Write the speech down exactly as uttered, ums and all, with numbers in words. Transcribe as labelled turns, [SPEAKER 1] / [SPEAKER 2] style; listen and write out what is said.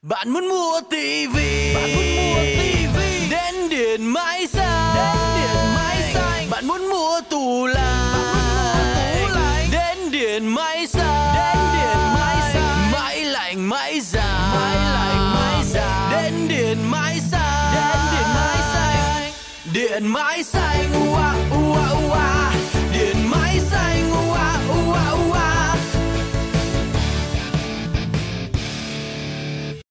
[SPEAKER 1] Bạn muốn mua tivi, bạn muốn mua tivi, đến Điện Máy Xanh, đến Điện Máy Xanh. Bạn muốn mua tủ lạnh, bạn muốn mua tủ lạnh, đến Điện Máy Xanh, đến Điện Máy Xanh. Máy lạnh, máy giặt, máy lạnh, máy giặt, đến Điện Máy Xanh, đến Điện Máy Xanh. Điện Máy Xanh, wow.